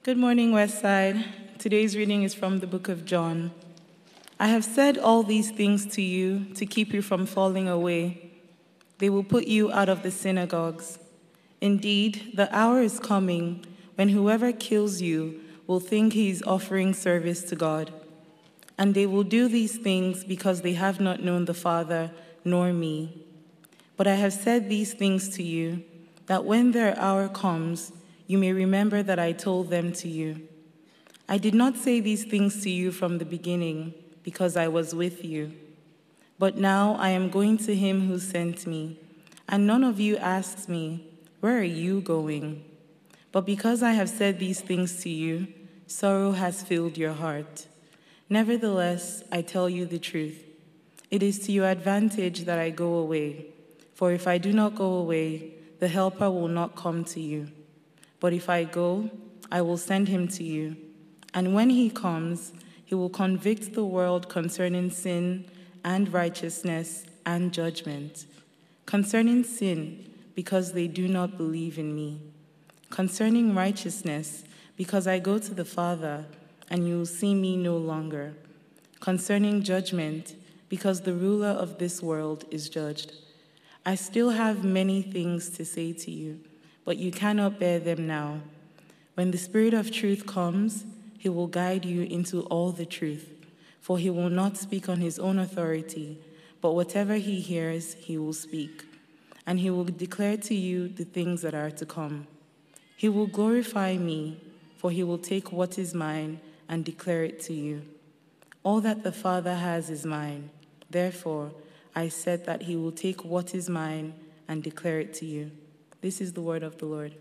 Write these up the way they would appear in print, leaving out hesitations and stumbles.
Good morning, Westside. Today's reading is from the book of John. I have said all these things to you to keep you from falling away. They will put you out of the synagogues. Indeed, the hour is coming when whoever kills you will think he is offering service to God. And they will do these things because they have not known the Father nor me. But I have said these things to you, that when their hour comes, you may remember that I told them to you. I did not say these things to you from the beginning, because I was with you. But now I am going to him who sent me, and none of you asks me, where are you going? But because I have said these things to you, sorrow has filled your heart. Nevertheless, I tell you the truth. It is to your advantage that I go away. For if I do not go away, the Helper will not come to you. But if I go, I will send him to you. And when he comes, he will convict the world concerning sin and righteousness and judgment. Concerning sin, because they do not believe in me. Concerning righteousness, because I go to the Father, and you will see me no longer. Concerning judgment, because the ruler of this world is judged. I still have many things to say to you, but you cannot bear them now. When the Spirit of truth comes, he will guide you into all the truth, for he will not speak on his own authority, but whatever he hears, he will speak, and he will declare to you the things that are to come. He will glorify me, for he will take what is mine and declare it to you. All that the Father has is mine. Therefore, I said that he will take what is mine and declare it to you. This is the word of the Lord.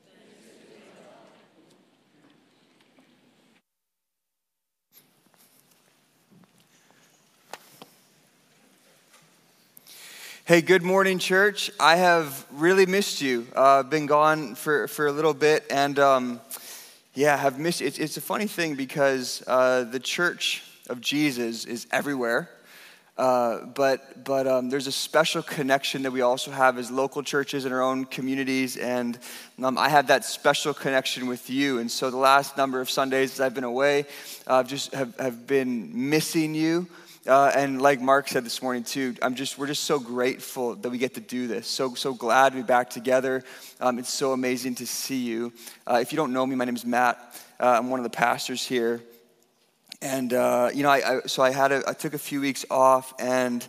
Hey, good morning, church. I have really missed you. I've been gone for a little bit, and have missed you. It's a funny thing because the Church of Jesus is everywhere, but there's a special connection that we also have as local churches in our own communities, and I have that special connection with you. And so the last number of Sundays that I've been away, have been missing you. And like Mark said this morning too, we're just so grateful that we get to do this. So glad to be back together. It's so amazing to see you. If you don't know me, my name is Matt. I'm one of the pastors here. And I took a few weeks off, and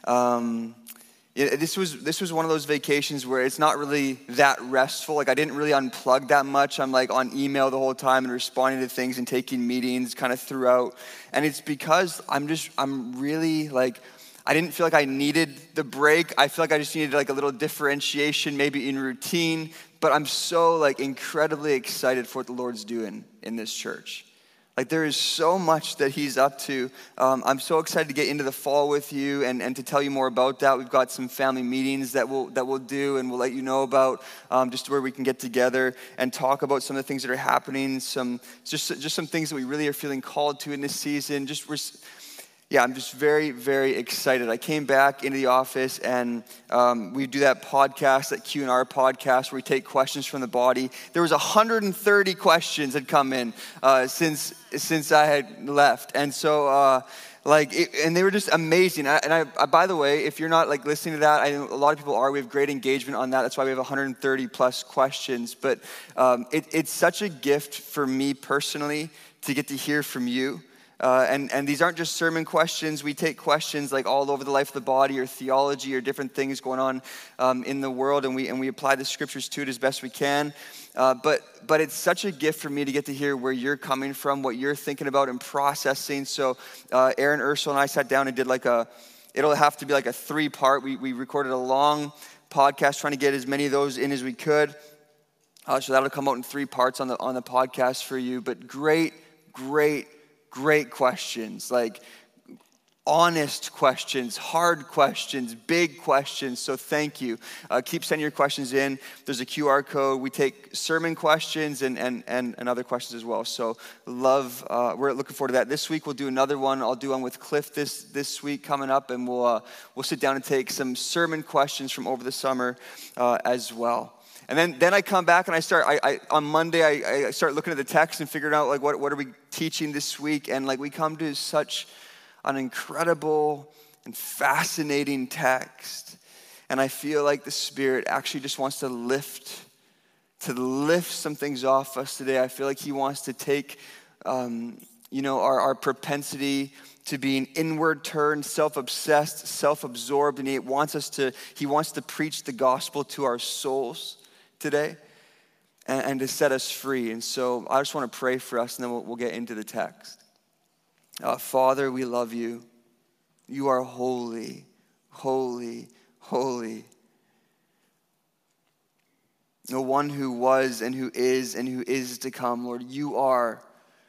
this was one of those vacations where it's not really that restful. Like, I didn't really unplug that much. I'm like on email the whole time and responding to things and taking meetings kind of throughout. And it's because I'm really like, I didn't feel like I needed the break. I feel like I just needed like a little differentiation maybe in routine. But I'm so like incredibly excited for what the Lord's doing in this church. Like, there is so much that he's up to. I'm so excited to get into the fall with you and to tell you more about that. We've got some family meetings that we'll do, and we'll let you know about just where we can get together and talk about some of the things that are happening, some things that we really are feeling called to in this season. I'm just very, very excited. I came back into the office, and we do that podcast, that Q&R podcast, where we take questions from the body. There was 130 questions that come in since I had left, and so and they were just amazing. I by the way, if you're not like listening to that, I know a lot of people are. We have great engagement on that. That's why we have 130 plus questions. But it's such a gift for me personally to get to hear from you. And these aren't just sermon questions. We take questions like all over the life of the body or theology or different things going on in the world, and we apply the scriptures to it as best we can. But it's such a gift for me to get to hear where you're coming from, what you're thinking about and processing. So Aaron, Ursula, and I sat down and did it'll have to be like a 3-part. We recorded a long podcast trying to get as many of those in as we could. So that'll come out in 3 parts on the podcast for you. But great questions, like honest questions, hard questions, big questions. So thank you. Keep sending your questions in. There's a QR code. We take sermon questions and other questions as well. So we're looking forward to that. This week we'll do another one. I'll do one with Cliff this week coming up, and we'll sit down and take some sermon questions from over the summer as well. And then I come back and on Monday, I start looking at the text and figuring out like what are we teaching this week. And like we come to such an incredible and fascinating text. And I feel like the Spirit actually just wants to lift some things off us today. I feel like he wants to take, our propensity to being inward turned, self-obsessed, self-absorbed, and he wants to preach the gospel to our souls today and to set us free. And so I just want to pray for us, and then we'll get into the text. Father, we love you. You are holy, holy, holy. The one who was and who is to come, Lord. You are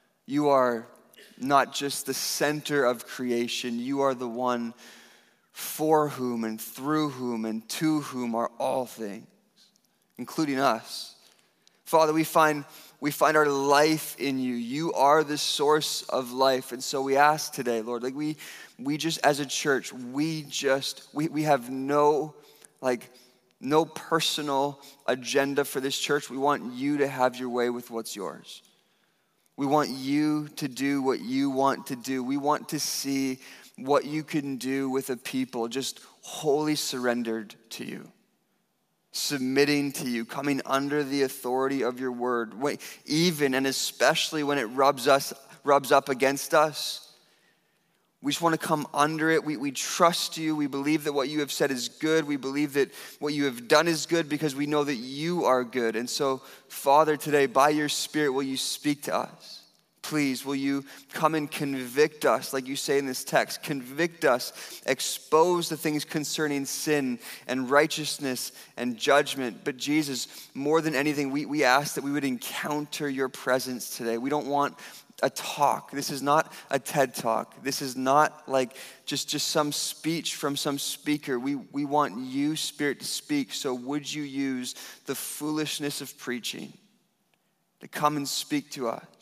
not just the center of creation. You are the one for whom and through whom and to whom are all things, including us. Father, we find our life in you. You are the source of life. And so we ask today, Lord, like we just as a church, we have no personal agenda for this church. We want you to have your way with what's yours. We want you to do what you want to do. We want to see what you can do with a people just wholly surrendered to you, submitting to you, coming under the authority of your word, even and especially when it rubs up against us. We just want to come under it. We trust you. We believe that what you have said is good. We believe that what you have done is good because we know that you are good. And so, Father, today, by your Spirit, will you speak to us? Please, will you come and convict us, like you say in this text. Convict us, expose the things concerning sin and righteousness and judgment. But Jesus, more than anything, we ask that we would encounter your presence today. We don't want a talk. This is not a TED Talk. This is not like just some speech from some speaker. We want you, Spirit, to speak. So would you use the foolishness of preaching to come and speak to us?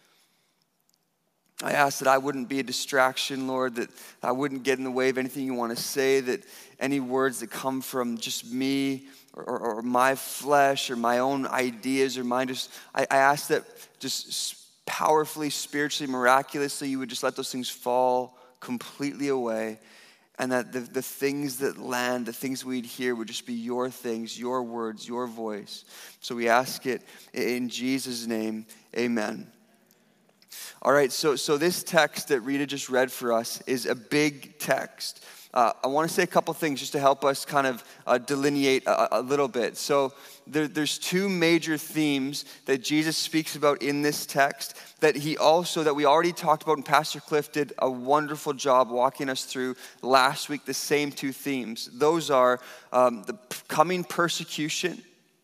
I ask that I wouldn't be a distraction, Lord, that I wouldn't get in the way of anything you want to say, that any words that come from just me or my flesh or my own ideas or mine, I ask that just powerfully, spiritually, miraculously, you would just let those things fall completely away, and that the things that land, the things we'd hear would just be your things, your words, your voice. So we ask it in Jesus' name, amen. All right, so this text that Rita just read for us is a big text. I want to say a couple things just to help us kind of delineate a little bit. So there's two major themes that Jesus speaks about in this text that we already talked about, and Pastor Cliff did a wonderful job walking us through last week, the same two themes. Those are the coming persecution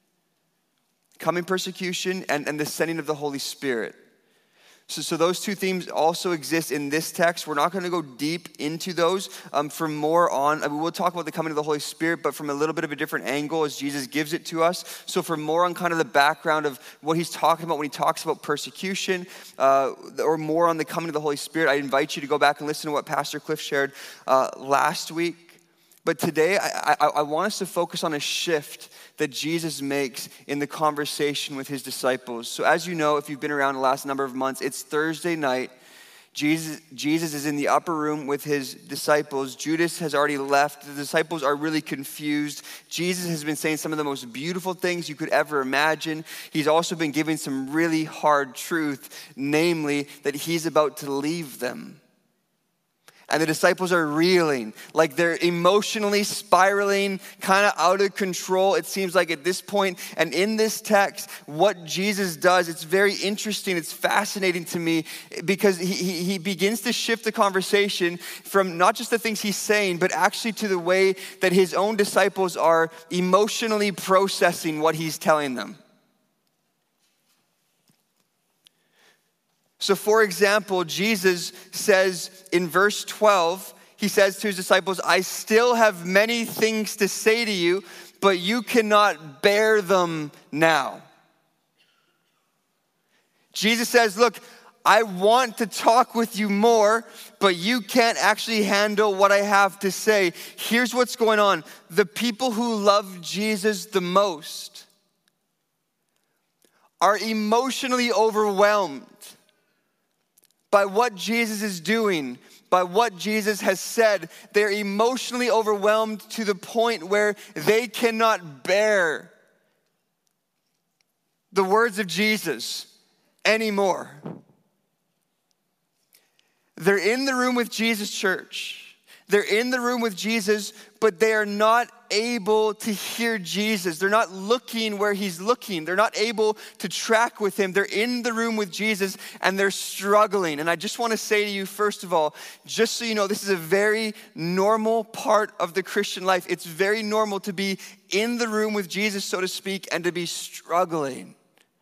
and the sending of the Holy Spirit. So those two themes also exist in this text. We're not going to go deep into those. For more on, we'll talk about the coming of the Holy Spirit, but from a little bit of a different angle as Jesus gives it to us. So for more on kind of the background of what he's talking about when he talks about persecution, or more on the coming of the Holy Spirit, I invite you to go back and listen to what Pastor Cliff shared last week. But today, I want us to focus on a shift that Jesus makes in the conversation with his disciples. So as you know, if you've been around the last number of months, it's Thursday night. Jesus is in the upper room with his disciples. Judas has already left. The disciples are really confused. Jesus has been saying some of the most beautiful things you could ever imagine. He's also been giving some really hard truth, namely that he's about to leave them. And the disciples are reeling, like they're emotionally spiraling, kind of out of control, it seems like at this point. And in this text, what Jesus does, it's very interesting, it's fascinating to me, because he begins to shift the conversation from not just the things he's saying, but actually to the way that his own disciples are emotionally processing what he's telling them. So for example, Jesus says in verse 12, he says to his disciples, I still have many things to say to you, but you cannot bear them now. Jesus says, look, I want to talk with you more, but you can't actually handle what I have to say. Here's what's going on. The people who love Jesus the most, are emotionally overwhelmed by what Jesus is doing, by what Jesus has said. They're emotionally overwhelmed to the point where they cannot bear the words of Jesus anymore. They're in the room with Jesus, church. They're in the room with Jesus, but they are not able to hear Jesus. They're not looking where he's looking. They're not able to track with him. They're in the room with Jesus and they're struggling. And I just want to say to you, first of all, just so you know, this is a very normal part of the Christian life. It's very normal to be in the room with Jesus, so to speak, and to be struggling.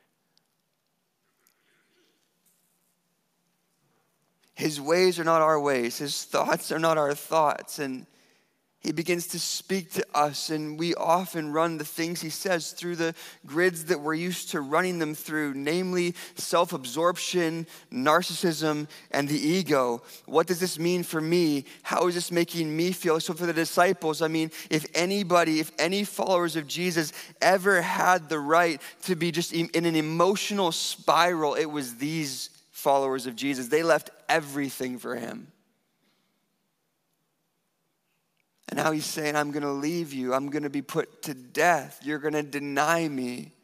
His ways are not our ways. His thoughts are not our thoughts. And he begins to speak to us, and we often run the things he says through the grids that we're used to running them through, namely self-absorption, narcissism, and the ego. What does this mean for me? How is this making me feel? So for the disciples, I mean, if any followers of Jesus ever had the right to be just in an emotional spiral, it was these followers of Jesus. They left everything for him. And now he's saying, I'm going to leave you. I'm going to be put to death. You're going to deny me.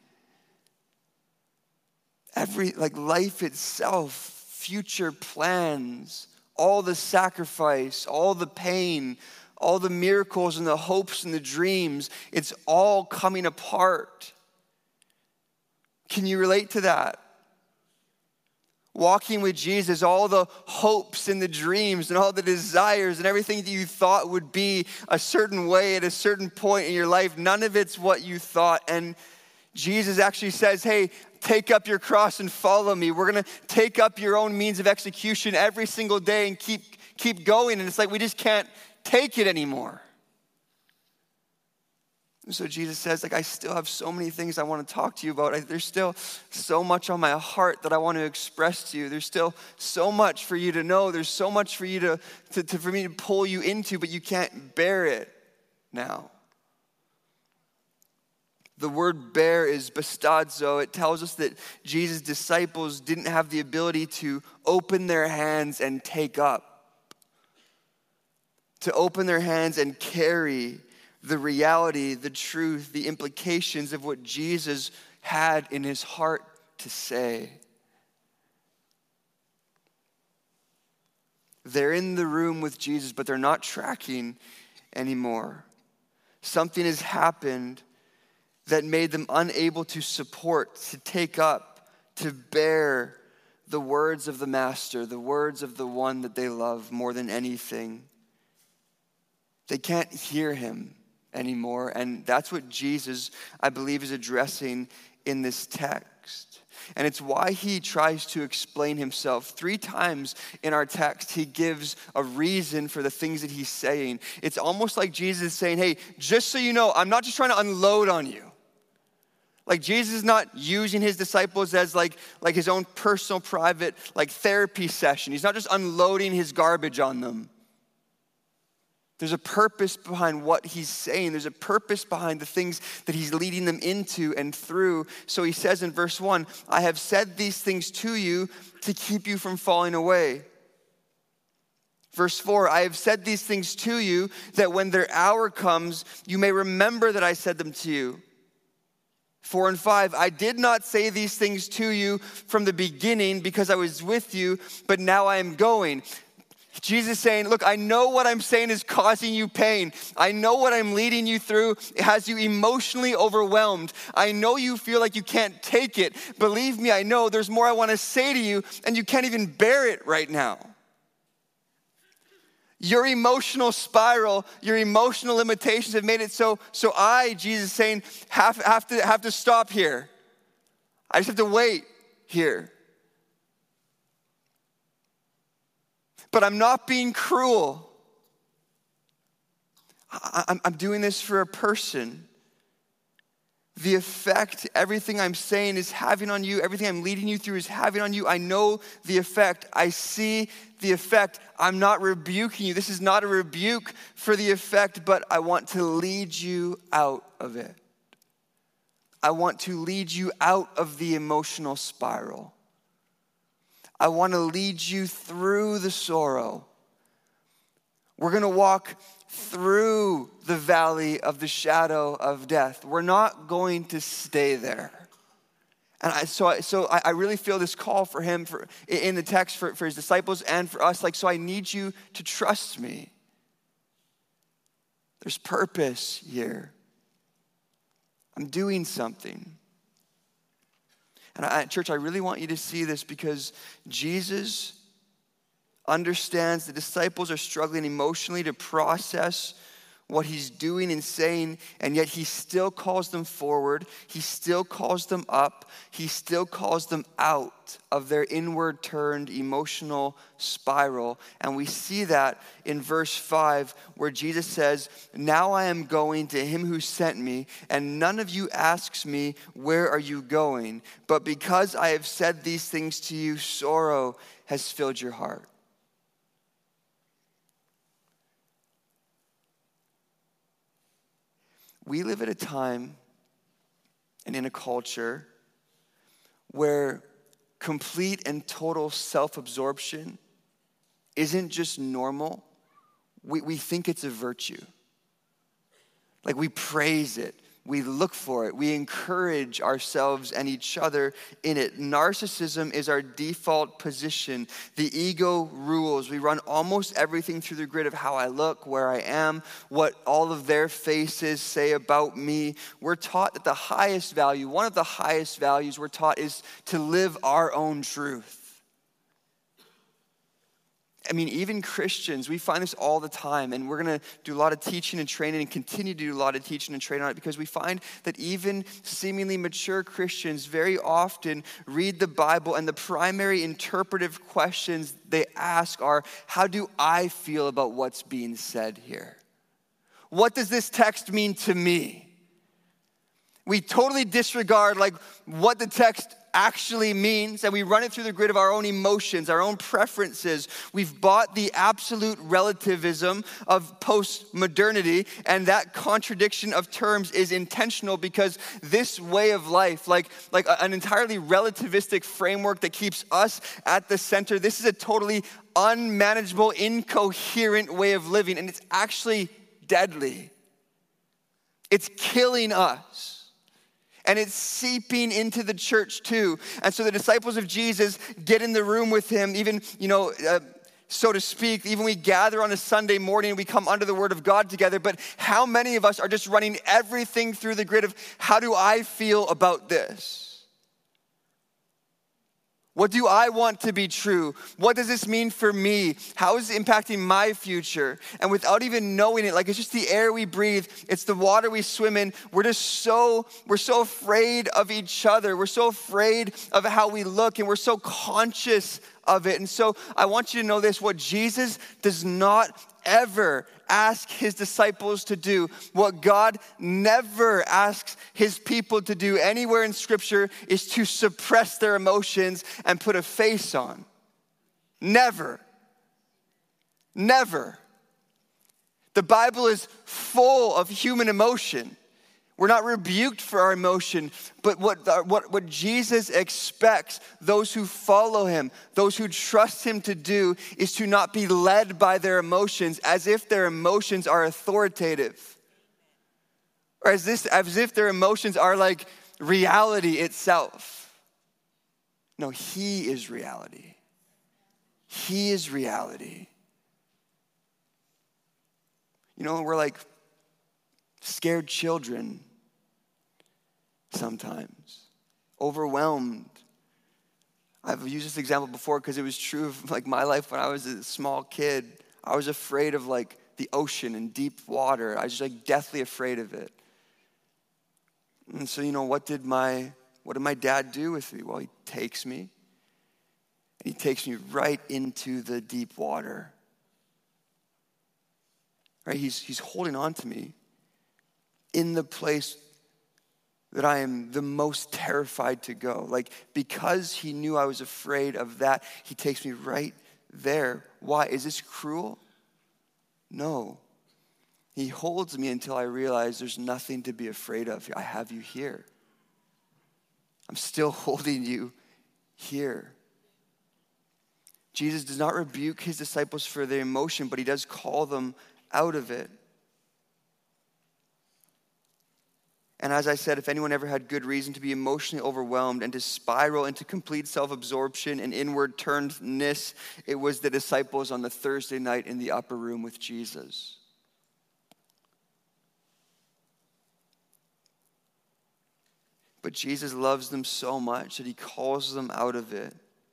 Life itself, future plans, all the sacrifice, all the pain, all the miracles and the hopes and the dreams, it's all coming apart. Can you relate to that? Walking with Jesus, all the hopes and the dreams and all the desires and everything that you thought would be a certain way at a certain point in your life, none of it's what you thought. And Jesus actually says, hey, take up your cross and follow me. We're going to take up your own means of execution every single day and keep going. And it's like we just can't take it anymore. And so Jesus says, I still have so many things I want to talk to you about. There's still so much on my heart that I want to express to you. There's still so much for you to know. There's so much for you for me to pull you into, but you can't bear it now. The word bear is bastadzo. It tells us that Jesus' disciples didn't have the ability to open their hands and take up, to open their hands and carry the reality, the truth, the implications of what Jesus had in his heart to say. They're in the room with Jesus, but they're not tracking anymore. Something has happened that made them unable to support, to take up, to bear the words of the Master, the words of the one that they love more than anything. They can't hear him anymore. And that's what Jesus, I believe, is addressing in this text. And it's why he tries to explain himself. 3 times in our text, he gives a reason for the things that he's saying. It's almost like Jesus is saying, hey, just so you know, I'm not just trying to unload on you. Like Jesus is not using his disciples as like his own personal, private, therapy session. He's not just unloading his garbage on them. There's a purpose behind what he's saying. There's a purpose behind the things that he's leading them into and through. So he says in verse 1, I have said these things to you to keep you from falling away. Verse 4, I have said these things to you that when their hour comes, you may remember that I said them to you. 4 and 5, I did not say these things to you from the beginning because I was with you, but now I am going. Jesus is saying, look, I know what I'm saying is causing you pain. I know what I'm leading you through has you emotionally overwhelmed. I know you feel like you can't take it. Believe me, I know there's more I want to say to you, and you can't even bear it right now. Your emotional spiral, your emotional limitations have made it so I, Jesus is saying, have to stop here. I just have to wait here. But I'm not being cruel. I'm doing this for a person. The effect everything I'm saying is having on you, everything I'm leading you through is having on you. I know the effect. I see the effect. I'm not rebuking you. This is not a rebuke for the effect, but I want to lead you out of it. I want to lead you out of the emotional spiral. I want to lead you through the sorrow. We're going to walk through the valley of the shadow of death. We're not going to stay there. And I really feel this call for him in the text for his disciples and for us. Like, so I need you to trust me. There's purpose here. I'm doing something. And church, I really want you to see this because Jesus understands the disciples are struggling emotionally to process what he's doing and saying, and yet he still calls them forward. He still calls them up. He still calls them out of their inward turned emotional spiral. And we see that in verse 5 where Jesus says, "Now I am going to him who sent me, and none of you asks me, 'Where are you going?' But because I have said these things to you, sorrow has filled your heart." We live at a time and in a culture where complete and total self-absorption isn't just normal. We think it's a virtue. Like, we praise it. We look for it. We encourage ourselves and each other in it. Narcissism is our default position. The ego rules. We run almost everything through the grid of how I look, where I am, what all of their faces say about me. We're taught that the highest value, one of the highest values we're taught, is to live our own truth. I mean, even Christians, we find this all the time, and we're going to do a lot of teaching and training and continue to do a lot of teaching and training on it because we find that even seemingly mature Christians very often read the Bible, and the primary interpretive questions they ask are, how do I feel about what's being said here? What does this text mean to me? We totally disregard what the text actually means, and we run it through the grid of our own emotions, our own preferences. We've bought the absolute relativism of postmodernity, and that contradiction of terms is intentional because this way of life, like an entirely relativistic framework that keeps us at the center, this is a totally unmanageable, incoherent way of living, and it's actually deadly. It's killing us. And it's seeping into the church too. And so the disciples of Jesus get in the room with him, even, so to speak, even we gather on a Sunday morning and we come under the word of God together. But how many of us are just running everything through the grid of, how do I feel about this? What do I want to be true? What does this mean for me? How is it impacting my future? And without even knowing it, it's just the air we breathe, it's the water we swim in. We're so afraid of each other. We're so afraid of how we look, and we're so conscious of it. And so I want you to know this, what Jesus does not ever ask his disciples to do, what God never asks his people to do anywhere in Scripture, is to suppress their emotions and put a face on. Never. Never. The Bible is full of human emotion. We're not rebuked for our emotion, but what Jesus expects those who follow him, those who trust him to do, is to not be led by their emotions as if their emotions are authoritative. Or as if their emotions are like reality itself. No, he is reality. He is reality. We're like scared children sometimes, overwhelmed. I've used this example before because it was true of my life when I was a small kid. I was afraid of the ocean and deep water. I was just deathly afraid of it. And so what did my dad do with me? Well, he takes me right into the deep water. Right? He's holding on to me in the place that I am the most terrified to go. Because he knew I was afraid of that, he takes me right there. Why? Is this cruel? No. He holds me until I realize there's nothing to be afraid of. I have you here. I'm still holding you here. Jesus does not rebuke his disciples for their emotion, but he does call them out of it. And as I said, if anyone ever had good reason to be emotionally overwhelmed and to spiral into complete self-absorption and inward turnedness, it was the disciples on the Thursday night in the upper room with Jesus. But Jesus loves them so much that he calls them out of it.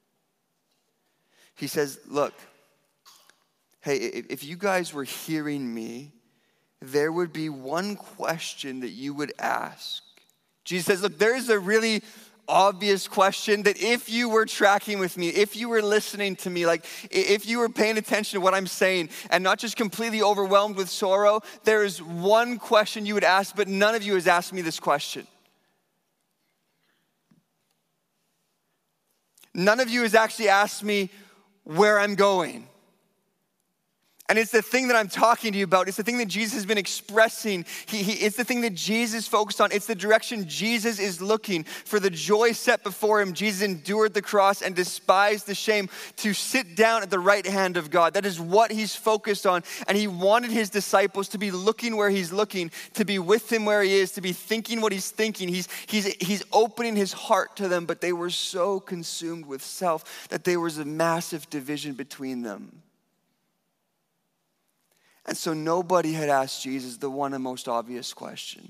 He says, look, hey, if you guys were hearing me, there would be one question that you would ask. Jesus says, look, there is a really obvious question that if you were tracking with me, if you were listening to me, like if you were paying attention to what I'm saying and not just completely overwhelmed with sorrow, there is one question you would ask, but none of you has asked me this question. None of you has actually asked me where I'm going. And it's the thing that I'm talking to you about. It's the thing that Jesus has been expressing. It's the thing that Jesus focused on. It's the direction Jesus is looking. For the joy set before him, Jesus endured the cross and despised the shame to sit down at the right hand of God. That is what he's focused on. And he wanted his disciples to be looking where he's looking, to be with him where he is, to be thinking what he's thinking. He's opening his heart to them, but they were so consumed with self that there was a massive division between them. And so nobody had asked Jesus the one and most obvious question.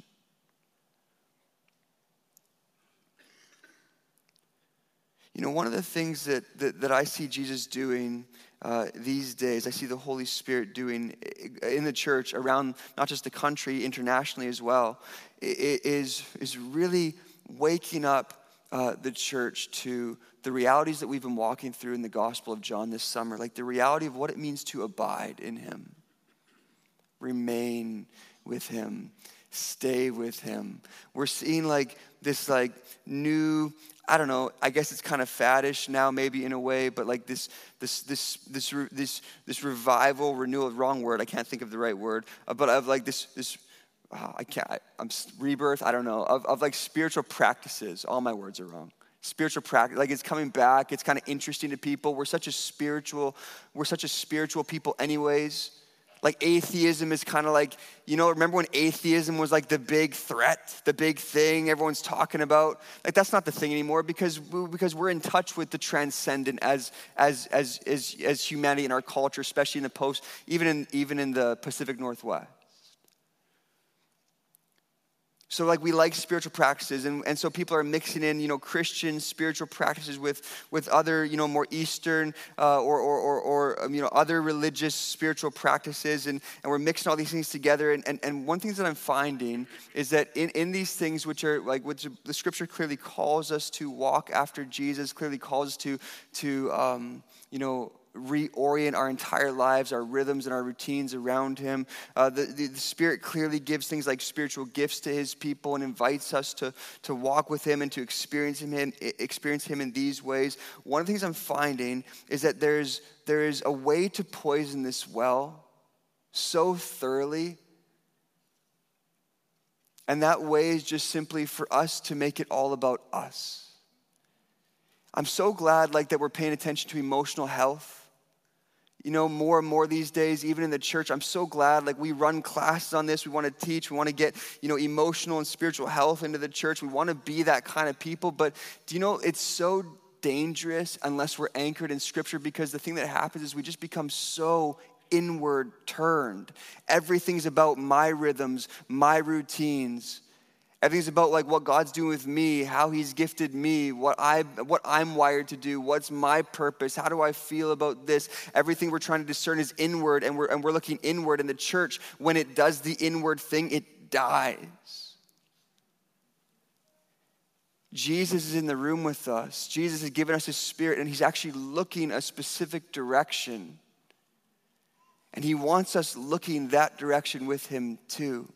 You know, one of the things that I see Jesus doing these days, I see the Holy Spirit doing in the church around not just the country, internationally as well, is really waking up the church to the realities that we've been walking through in the Gospel of John this summer, like the reality of what it means to abide in him. Remain with him, stay with him. We're seeing like this like new, I don't know, I guess it's kind of faddish now maybe in a way, but like this revival, renewal, wrong word, I can't think of the right word, but of like rebirth, I don't know, of like spiritual practices. All my words are wrong. Spiritual practice, like it's coming back. It's kind of interesting to people. We're such a spiritual people anyways. Like atheism is kind of like, you know, remember when atheism was like the big threat, the big thing everyone's talking about? Like that's not the thing anymore because we're in touch with the transcendent as humanity in our culture, especially in the even in the Pacific Northwest. So like we like spiritual practices and so people are mixing in, you know, Christian spiritual practices with other, you know, more Eastern or you know, other religious spiritual practices and we're mixing all these things together. And one thing that I'm finding is that in these things which the scripture clearly calls us to walk after Jesus, clearly calls us to you know, reorient our entire lives, our rhythms and our routines around him. The Spirit clearly gives things like spiritual gifts to his people and invites us to walk with him and to experience him in these ways. One of the things I'm finding is that there is a way to poison this well so thoroughly, and that way is just simply for us to make it all about us. I'm so glad that we're paying attention to emotional health. You know, more and more these days, even in the church, I'm so glad, we run classes on this. We want to teach. We want to get, emotional and spiritual health into the church. We want to be that kind of people. But do you know, it's so dangerous unless we're anchored in Scripture, because the thing that happens is we just become so inward turned. Everything's about my rhythms, my routines. Everything's about what God's doing with me, how he's gifted me, what I'm wired to do, what's my purpose, how do I feel about this. Everything we're trying to discern is inward, and we're looking inward. In the church, when it does the inward thing, it dies. Jesus is in the room with us. Jesus has given us his Spirit, and he's actually looking a specific direction. And he wants us looking that direction with him too.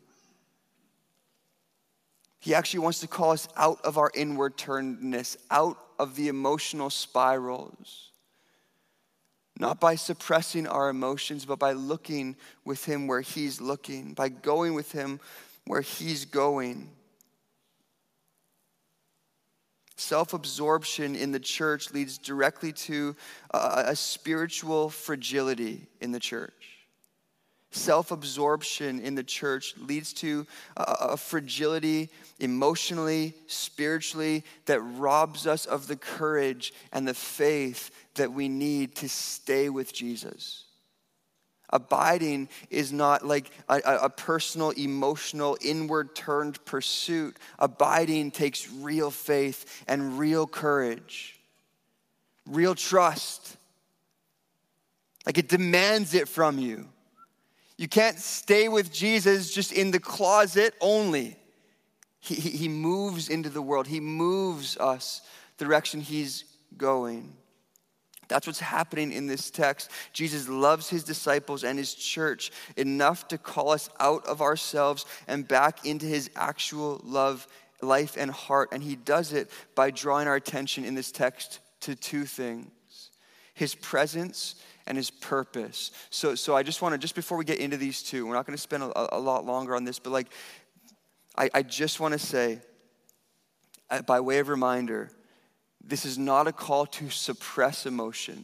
He actually wants to call us out of our inward turnedness, out of the emotional spirals. Not by suppressing our emotions, but by looking with him where he's looking, by going with him where he's going. Self-absorption in the church leads directly to a spiritual fragility in the church. Self-absorption in the church leads to a fragility emotionally, spiritually, that robs us of the courage and the faith that we need to stay with Jesus. Abiding is not like a personal, emotional, inward-turned pursuit. Abiding takes real faith and real courage, real trust. Like it demands it from you. You can't stay with Jesus just in the closet only. He moves into the world. He moves us the direction he's going. That's what's happening in this text. Jesus loves his disciples and his church enough to call us out of ourselves and back into his actual love, life, and heart. And he does it by drawing our attention in this text to two things: his presence and his purpose. So I just want to, just before we get into these two, we're not going to spend a lot longer on this, but I just want to say, by way of reminder, this is not a call to suppress emotion.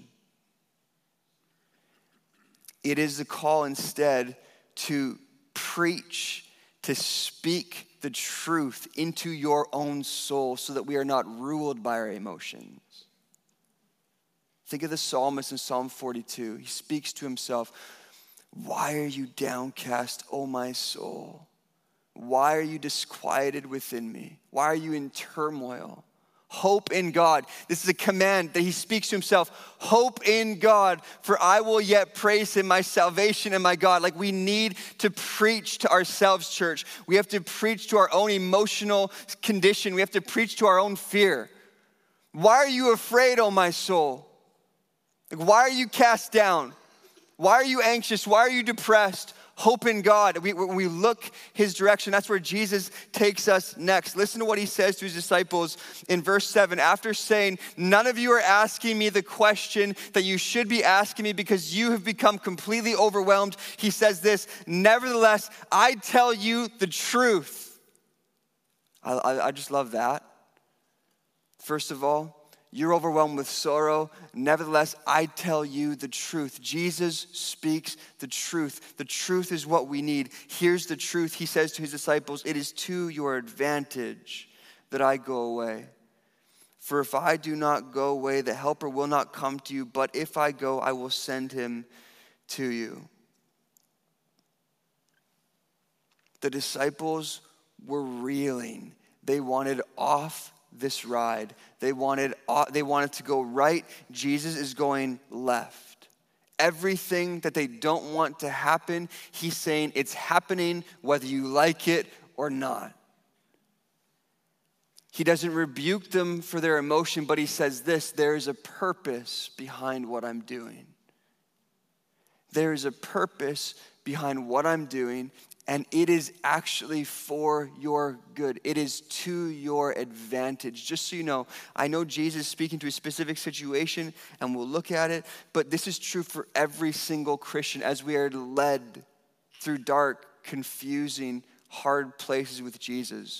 It is a call instead to preach, to speak the truth into your own soul so that we are not ruled by our emotions. Think of the psalmist in Psalm 42. He speaks to himself, "Why are you downcast, O my soul? Why are you disquieted within me? Why are you in turmoil? Hope in God." This is a command that he speaks to himself. Hope in God, for I will yet praise him, my salvation and my God. Like, we need to preach to ourselves, church. We have to preach to our own emotional condition. We have to preach to our own fear. Why are you afraid, O my soul? Like, why are you cast down? Why are you anxious? Why are you depressed? Hope in God. When we look his direction, that's where Jesus takes us next. Listen to what he says to his disciples in verse 7. After saying, "None of you are asking me the question that you should be asking me because you have become completely overwhelmed," he says this, "Nevertheless, I tell you the truth." I just love that. First of all, you're overwhelmed with sorrow. Nevertheless, I tell you the truth. Jesus speaks the truth. The truth is what we need. Here's the truth. He says to his disciples, "It is to your advantage that I go away. For if I do not go away, the helper will not come to you. But if I go, I will send him to you." The disciples were reeling. They wanted off this ride. They wanted to go right. Jesus is going left. Everything that they don't want to happen, he's saying it's happening whether you like it or not. He doesn't rebuke them for their emotion, but he says this: there is a purpose behind what I'm doing. There is a purpose behind what I'm doing, and it is actually for your good. It is to your advantage. Just so you know, I know Jesus is speaking to a specific situation, and we'll look at it, but this is true for every single Christian as we are led through dark, confusing, hard places with Jesus.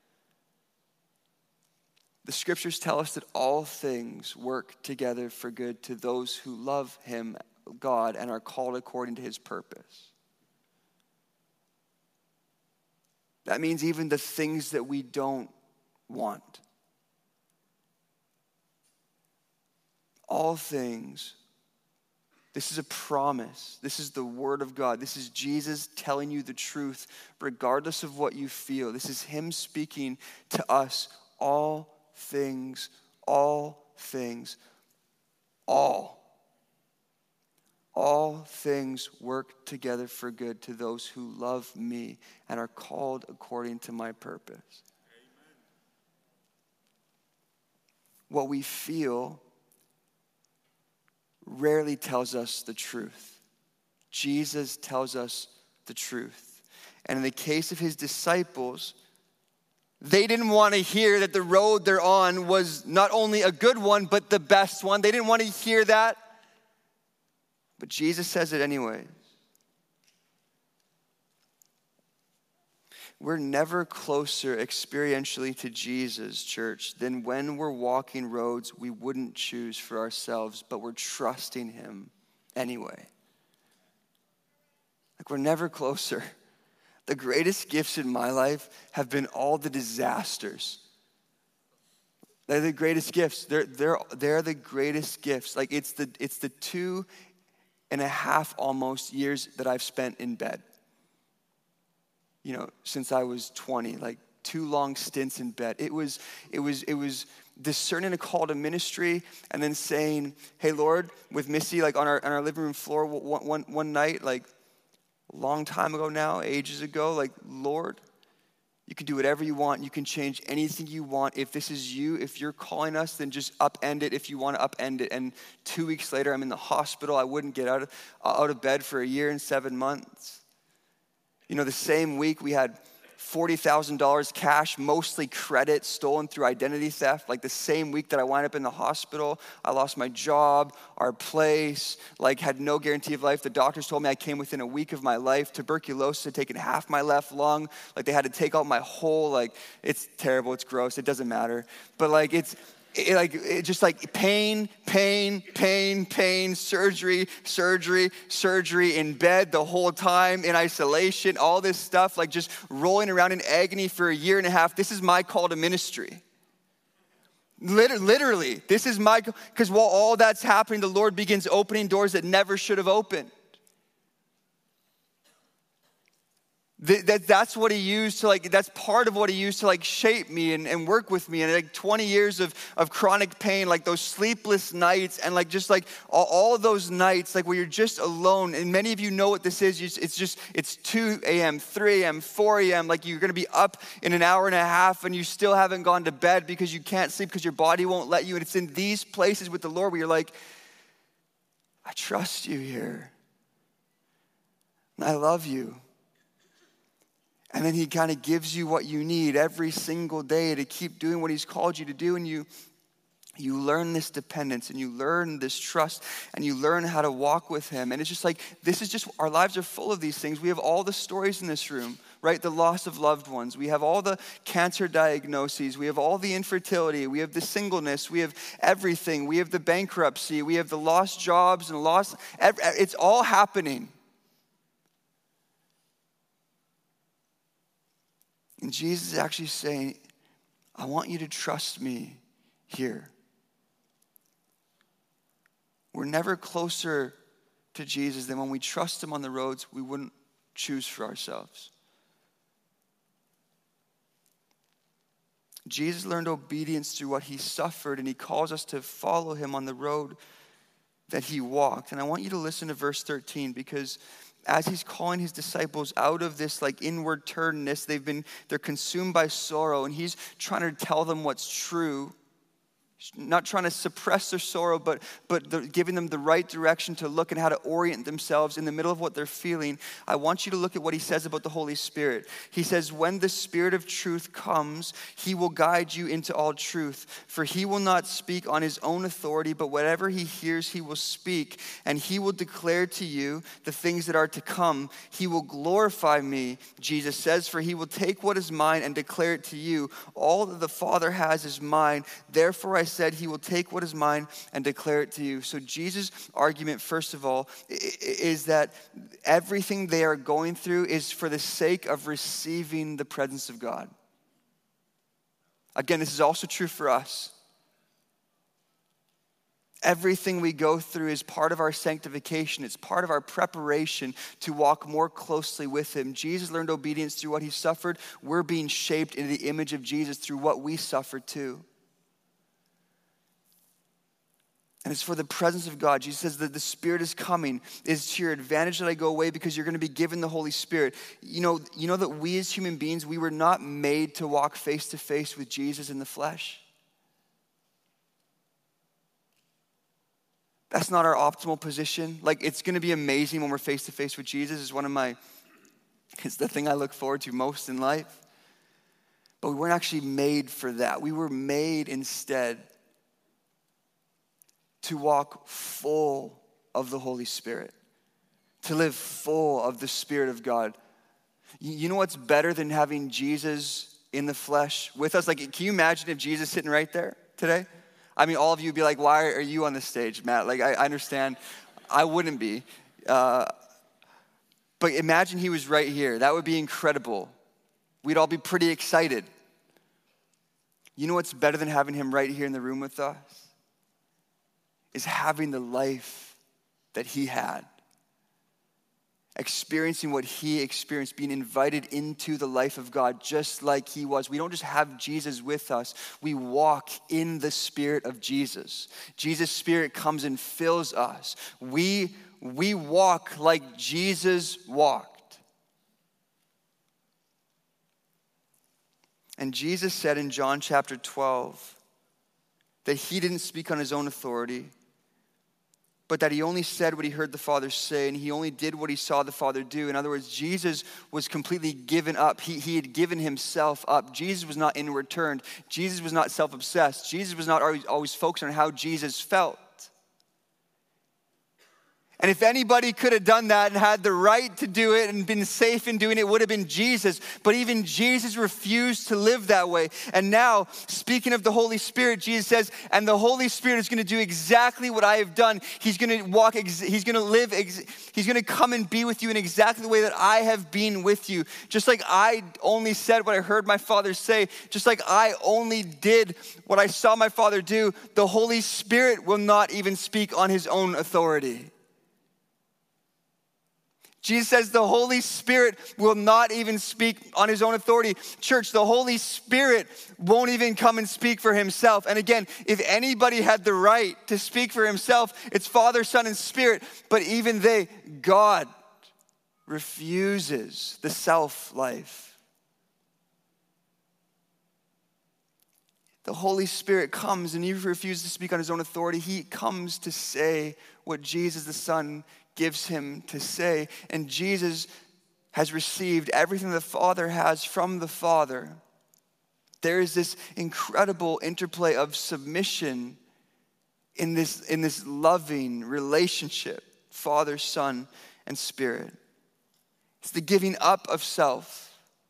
The scriptures tell us that all things work together for good to those who love him, God, and are called according to his purpose. That means even the things that we don't want. All things. This is a promise. This is the word of God. This is Jesus telling you the truth regardless of what you feel. This is him speaking to us. All things, all things, all things work together for good to those who love me and are called according to my purpose. Amen. What we feel rarely tells us the truth. Jesus tells us the truth. And in the case of his disciples, they didn't want to hear that the road they're on was not only a good one, but the best one. They didn't want to hear that. But Jesus says it anyways. we're never closer experientially to Jesus, church, than when we're walking roads we wouldn't choose for ourselves, but we're trusting him anyway. Like, we're never closer. The greatest gifts in my life have been all the disasters. They're the greatest gifts. They're the greatest gifts. Like, it's the 2.5 almost years that I've spent in bed. Since I was 20, like 2 long stints in bed. It was discerning a call to ministry and then saying, hey, Lord, with Missy, like on our living room floor one night, like a long time ago now, ages ago, like, Lord, you can do whatever you want. You can change anything you want. If this is you, if you're calling us, then just upend it if you want to upend it. And 2 weeks later, I'm in the hospital. I wouldn't get out of bed for 1 year and 7 months. The same week we had $40,000 cash, mostly credit, stolen through identity theft. Like, the same week that I wound up in the hospital, I lost my job, our place, like, had no guarantee of life. The doctors told me I came within a week of my life. Tuberculosis had taken half my left lung. Like, they had to take out my whole, like, it's terrible, it's gross, it doesn't matter. But like, it's just like pain, surgery in bed the whole time, in isolation, all this stuff, like just rolling around in agony for 1.5 years. This is my call to ministry. Literally, this is because while all that's happening, the Lord begins opening doors that never should have opened. That's what he used to, like, that's part of what he used to, like, shape me and work with me. And like 20 years of chronic pain, like those sleepless nights, and like just like all of those nights, like, where you're just alone. And many of you know what this is. It's 2 a.m., 3 a.m., 4 a.m. Like, you're going to be up in 1.5 hours and you still haven't gone to bed because you can't sleep because your body won't let you. And it's in these places with the Lord where you're like, I trust you here. And I love you. And then he kind of gives you what you need every single day to keep doing what he's called you to do. And you learn this dependence, and you learn this trust, and you learn how to walk with him. And it's just like, this is just, our lives are full of these things. We have all the stories in this room, right? The loss of loved ones. We have all the cancer diagnoses. We have all the infertility. We have the singleness. We have everything. We have the bankruptcy. We have the lost jobs and it's all happening. And Jesus is actually saying, I want you to trust me here. We're never closer to Jesus than when we trust him on the roads we wouldn't choose for ourselves. Jesus learned obedience through what he suffered, and he calls us to follow him on the road that he walked. And I want you to listen to verse 13, because as he's calling his disciples out of this, like, inward turnedness, they're consumed by sorrow, and he's trying to tell them what's true. Not trying to suppress their sorrow, but giving them the right direction to look and how to orient themselves in the middle of what they're feeling. I want you to look at what he says about the Holy Spirit. He says, when the Spirit of truth comes, he will guide you into all truth. For he will not speak on his own authority, but whatever he hears, he will speak. And he will declare to you the things that are to come. He will glorify me, Jesus says, for he will take what is mine and declare it to you. All that the Father has is mine. Therefore I said he will take what is mine and declare it to you. So Jesus' argument, first of all, is that everything they are going through is for the sake of receiving the presence of God. Again, this is also true for us. Everything we go through is part of our sanctification. It's part of our preparation to walk more closely with him. Jesus learned obedience through what he suffered. We're being shaped into the image of Jesus through what we suffer too. And it's for the presence of God. Jesus says that the Spirit is coming. It's to your advantage that I go away, because you're going to be given the Holy Spirit. You know that we as human beings, we were not made to walk face to face with Jesus in the flesh. That's not our optimal position. Like, it's going to be amazing when we're face to face with Jesus. It's the thing I look forward to most in life. But we weren't actually made for that. We were made instead to walk full of the Holy Spirit, to live full of the Spirit of God. You know what's better than having Jesus in the flesh with us? Like, can you imagine if Jesus sitting right there today? I mean, all of you would be like, why are you on the stage, Matt? Like, I understand. I wouldn't be. But imagine he was right here. That would be incredible. We'd all be pretty excited. You know what's better than having him right here in the room with us? Is having the life that he had. Experiencing what he experienced, being invited into the life of God just like he was. We don't just have Jesus with us, we walk in the Spirit of Jesus. Jesus' Spirit comes and fills us. We walk like Jesus walked. And Jesus said in John chapter 12 that he didn't speak on his own authority, but that he only said what he heard the Father say, and he only did what he saw the Father do. In other words, Jesus was completely given up. He had given himself up. Jesus was not inward turned. Jesus was not self-obsessed. Jesus was not always focused on how Jesus felt. And if anybody could have done that and had the right to do it and been safe in doing it, it would have been Jesus. But even Jesus refused to live that way. And now, speaking of the Holy Spirit, Jesus says, and the Holy Spirit is going to do exactly what I have done. He's going to walk, he's going to live, he's going to come and be with you in exactly the way that I have been with you. Just like I only said what I heard my Father say, just like I only did what I saw my Father do, the Holy Spirit will not even speak on his own authority. Jesus says the Holy Spirit will not even speak on his own authority. Church, the Holy Spirit won't even come and speak for himself. And again, if anybody had the right to speak for himself, it's Father, Son, and Spirit. But even God refuses the self-life. The Holy Spirit comes and he refuses to speak on his own authority. He comes to say what Jesus the Son gives him to say. And Jesus has received everything the Father has from the Father. There is this incredible interplay of submission in this loving relationship, Father, Son, and Spirit. It's the giving up of self.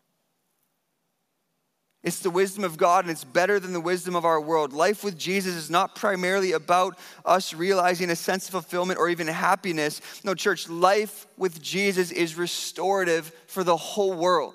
It's the wisdom of God, and it's better than the wisdom of our world. Life with Jesus is not primarily about us realizing a sense of fulfillment or even happiness. No, church, life with Jesus is restorative for the whole world.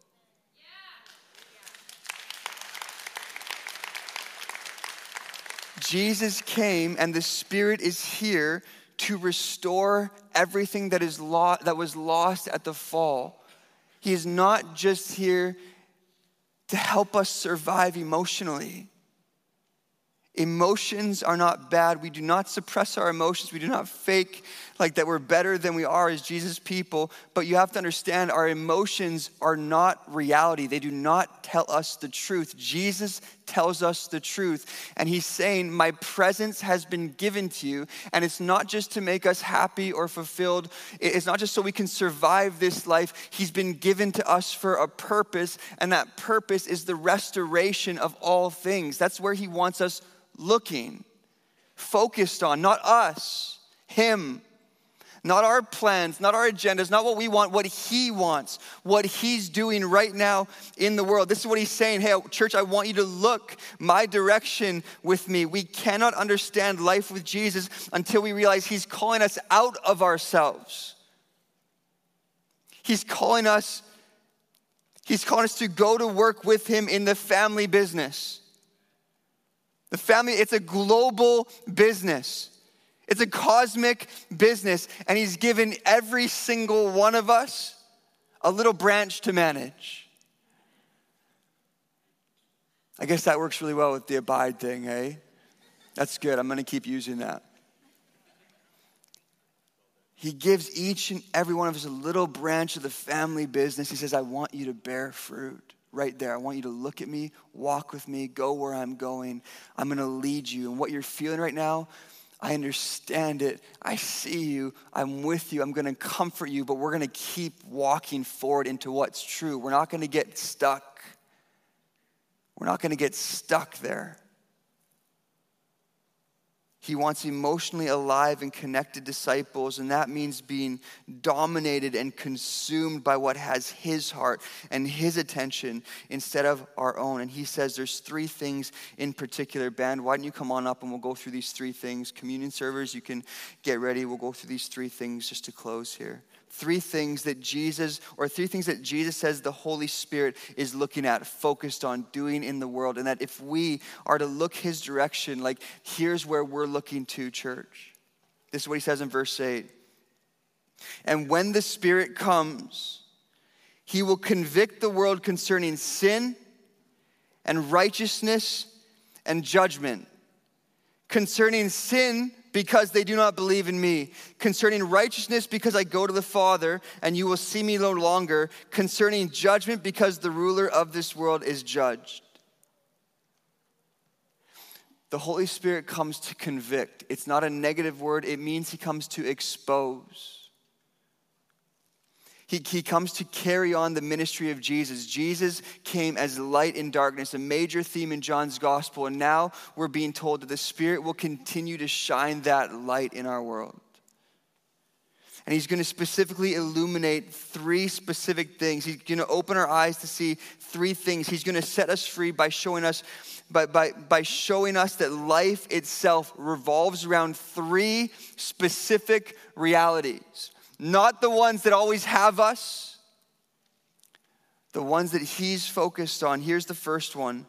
Jesus came, and the Spirit is here to restore everything that was lost at the fall. He is not just here to help us survive emotionally. Emotions are not bad. We do not suppress our emotions. We do not fake like that we're better than we are as Jesus people. But you have to understand, our emotions are not reality. They do not tell us the truth. Jesus tells us the truth. And he's saying, my presence has been given to you. And it's not just to make us happy or fulfilled. It's not just so we can survive this life. He's been given to us for a purpose. And that purpose is the restoration of all things. That's where he wants us looking, focused on, not us, him, not our plans, not our agendas, not what we want, what he wants, what he's doing right now in the world. This is what he's saying. Hey, church, I want you to look my direction with me. We cannot understand life with Jesus until we realize he's calling us out of ourselves. He's calling us to go to work with him in the family business. The family, it's a global business. It's a cosmic business. And he's given every single one of us a little branch to manage. I guess that works really well with the abide thing, eh? That's good. I'm going to keep using that. He gives each and every one of us a little branch of the family business. He says, I want you to bear fruit. Right there, I want you to look at me, walk with me, go where I'm going. I'm going to lead you. And what you're feeling right now, I understand it. I see you. I'm with you. I'm going to comfort you, but we're going to keep walking forward into what's true. We're not going to get stuck. We're not going to get stuck there. He wants emotionally alive and connected disciples, and that means being dominated and consumed by what has his heart and his attention instead of our own. And he says there's 3 things in particular. Band, why don't you come on up and we'll go through these 3 things. Communion servers, you can get ready. We'll go through these 3 things just to close here. 3 things that Jesus says the Holy Spirit is looking at, focused on, doing in the world. And that if we are to look his direction, like here's where we're looking to, church. This is what he says in verse 8. And when the Spirit comes, he will convict the world concerning sin and righteousness and judgment. Concerning sin, because they do not believe in me. Concerning righteousness, because I go to the Father, and you will see me no longer. Concerning judgment, because the ruler of this world is judged. The Holy Spirit comes to convict. It's not a negative word. It means he comes to expose. He comes to carry on the ministry of Jesus. Jesus came as light in darkness, a major theme in John's gospel. And now we're being told that the Spirit will continue to shine that light in our world. And he's going to specifically illuminate 3 specific things. He's going to open our eyes to see 3 things. He's going to set us free by showing us by showing us that life itself revolves around 3 specific realities. Not the ones that always have us, the ones that he's focused on. Here's the first one.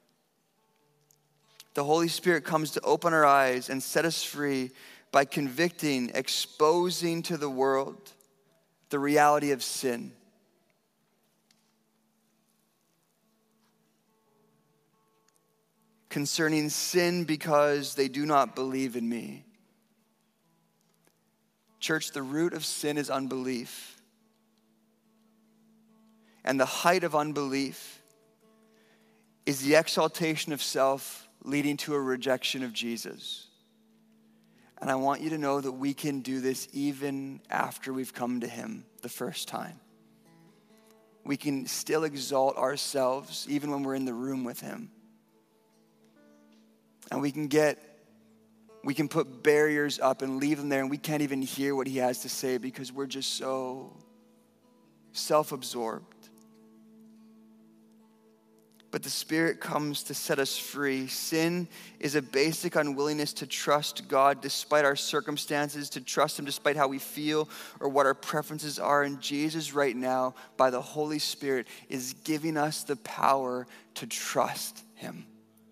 The Holy Spirit comes to open our eyes and set us free by convicting, exposing to the world the reality of sin. Concerning sin, because they do not believe in me. Church, the root of sin is unbelief. And the height of unbelief is the exaltation of self leading to a rejection of Jesus. And I want you to know that we can do this even after we've come to him the first time. We can still exalt ourselves even when we're in the room with him. And we can put barriers up and leave them there, and we can't even hear what he has to say because we're just so self-absorbed. But the Spirit comes to set us free. Sin is a basic unwillingness to trust God despite our circumstances, to trust him despite how we feel or what our preferences are. And Jesus right now, by the Holy Spirit, is giving us the power to trust him.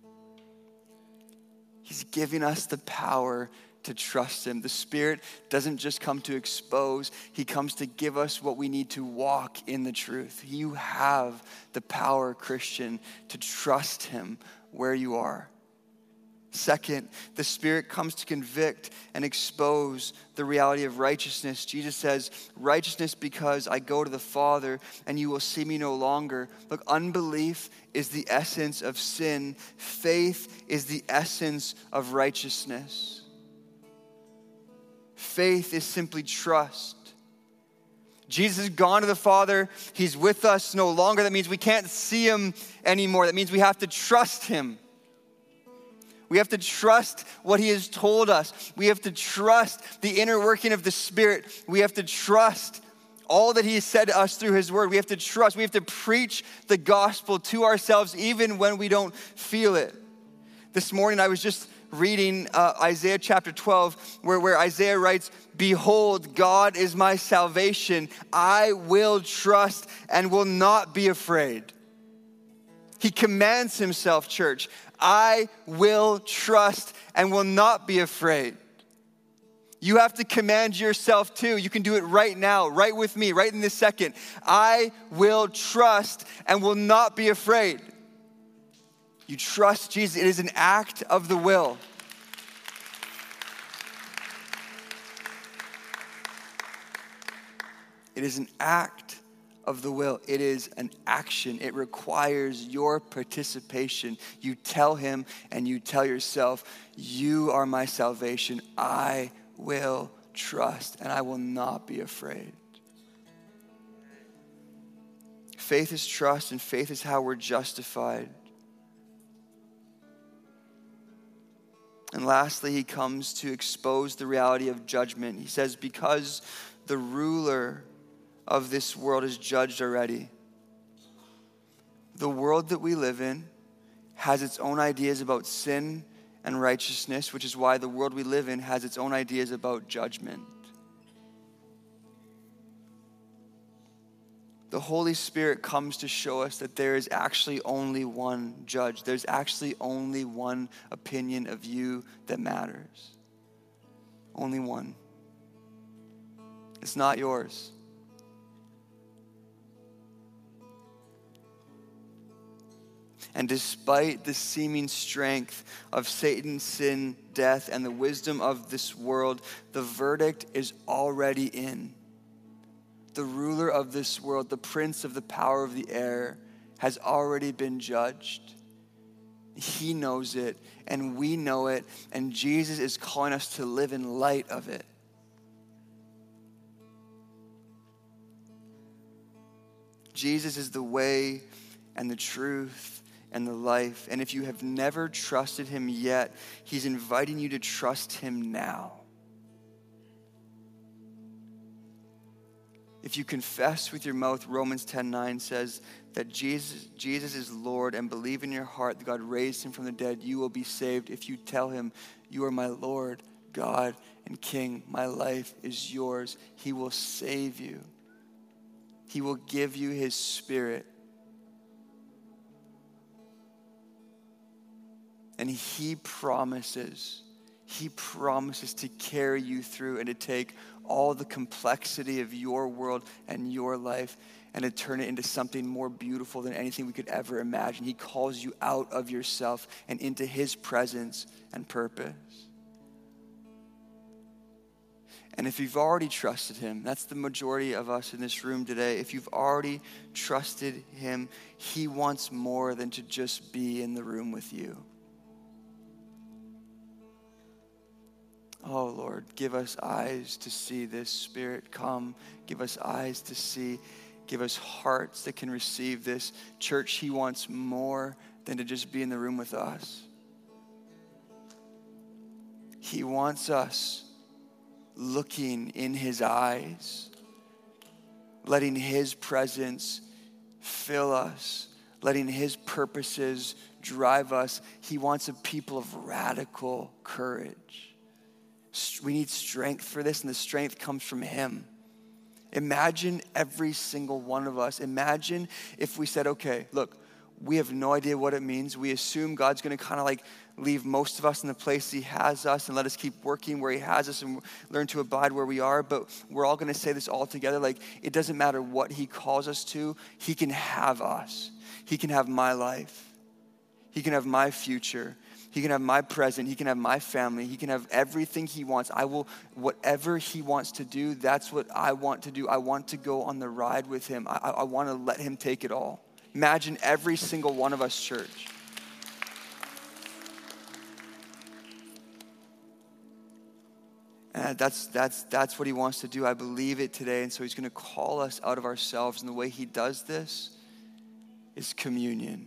He's giving us the power to trust him. The Spirit doesn't just come to expose. He comes to give us what we need to walk in the truth. You have the power, Christian, to trust him where you are. Second, the Spirit comes to convict and expose the reality of righteousness. Jesus says, righteousness because I go to the Father and you will see me no longer. Look, unbelief is the essence of sin. Faith is the essence of righteousness. Faith is simply trust. Jesus has gone to the Father. He's with us no longer. That means we can't see him anymore. That means we have to trust him. We have to trust what he has told us. We have to trust the inner working of the Spirit. We have to trust all that he has said to us through his word. We have to trust. We have to preach the gospel to ourselves even when we don't feel it. This morning I was just reading Isaiah chapter 12 where Isaiah writes, "Behold, God is my salvation. I will trust and will not be afraid." He commands himself, church. I will trust and will not be afraid. You have to command yourself too. You can do it right now, right with me, right in this second. I will trust and will not be afraid. You trust Jesus. It is an act of the will. It is an act of the will. It is an action. It requires your participation. You tell him and you tell yourself, you are my salvation. I will trust and I will not be afraid. Faith is trust, and faith is how we're justified. And lastly, he comes to expose the reality of judgment. He says, because the ruler of this world is judged already. The world that we live in has its own ideas about sin and righteousness, which is why the world we live in has its own ideas about judgment. The Holy Spirit comes to show us that there is actually only one judge. There's actually only one opinion of you that matters. Only one. It's not yours. And despite the seeming strength of Satan, sin, death, and the wisdom of this world, the verdict is already in. The ruler of this world, the prince of the power of the air, has already been judged. He knows it, and we know it, and Jesus is calling us to live in light of it. Jesus is the way and the truth and the life. And if you have never trusted him yet, he's inviting you to trust him now. If you confess with your mouth, Romans 10:9 says that Jesus is Lord, and believe in your heart that God raised him from the dead, you will be saved. If you tell him, you are my Lord, God, and King, my life is yours, he will save you. He will give you his Spirit. And he promises to carry you through and to take all the complexity of your world and your life and to turn it into something more beautiful than anything we could ever imagine. He calls you out of yourself and into his presence and purpose. And if you've already trusted him, that's the majority of us in this room today. If you've already trusted him, he wants more than to just be in the room with you. Oh, Lord, give us eyes to see this. Spirit, come. Give us eyes to see. Give us hearts that can receive this. Church, he wants more than to just be in the room with us. He wants us looking in his eyes, letting his presence fill us, letting his purposes drive us. He wants a people of radical courage. We need strength for this, and the strength comes from him. Imagine every single one of us. Imagine if we said, okay, look, we have no idea what it means. We assume God's going to kind of like leave most of us in the place he has us and let us keep working where he has us and learn to abide where we are. But we're all going to say this all together. Like, it doesn't matter what he calls us to. He can have us. He can have my life. He can have my future. He can have my present. He can have my family. He can have everything he wants. Whatever he wants to do, that's what I want to do. I want to go on the ride with him. I want to let him take it all. Imagine every single one of us, church. And that's what he wants to do. I believe it today. And so he's going to call us out of ourselves. And the way he does this is communion.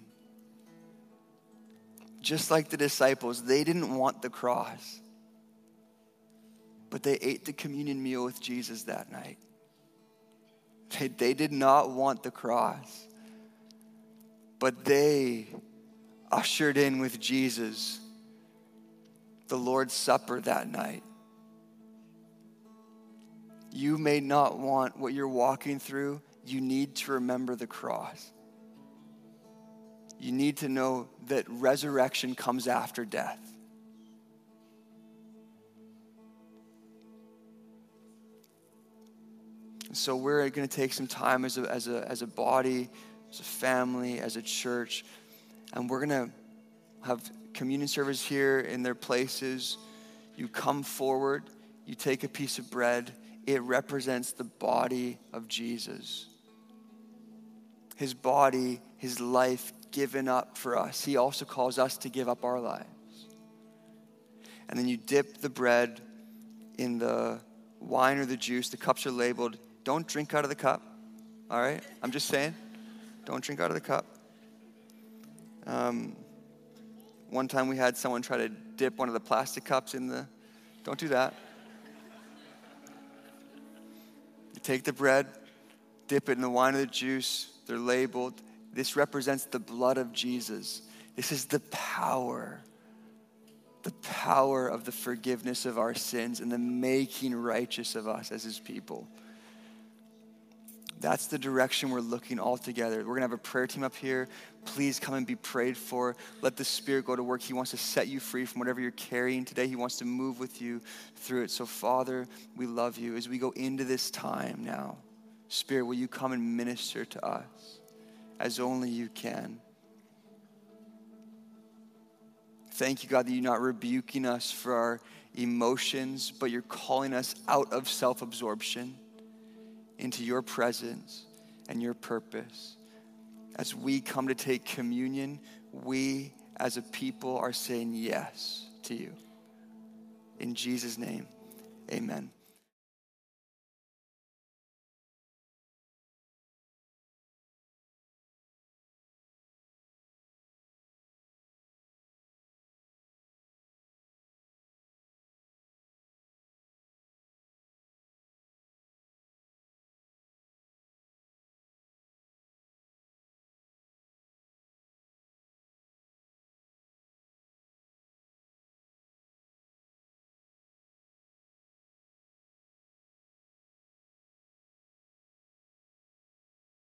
Just like the disciples, they didn't want the cross, but they ate the communion meal with Jesus that night. They did not want the cross, but they ushered in with Jesus the Lord's Supper that night. You may not want what you're walking through. You need to remember the cross. You need to know that resurrection comes after death. So we're going to take some time as a body, as a family, as a church, and we're going to have communion service here in their places. You come forward, you take a piece of bread. It represents the body of Jesus. His body, his life given up for us. He also calls us to give up our lives. And then you dip the bread in the wine or the juice. The cups are labeled. Don't drink out of the cup. All right? I'm just saying. Don't drink out of the cup. One time we had someone try to dip one of the plastic cups in the, don't do that. You take the bread, dip it in the wine or the juice. They're labeled. This represents the blood of Jesus. This is the power of the forgiveness of our sins and the making righteous of us as his people. That's the direction we're looking all together. We're going to have a prayer team up here. Please come and be prayed for. Let the Spirit go to work. He wants to set you free from whatever you're carrying today. He wants to move with you through it. So, Father, we love you. As we go into this time now, Spirit, will you come and minister to us as only you can? Thank you, God, that you're not rebuking us for our emotions, but you're calling us out of self-absorption into your presence and your purpose. As we come to take communion, we as a people are saying yes to you. In Jesus' name, amen.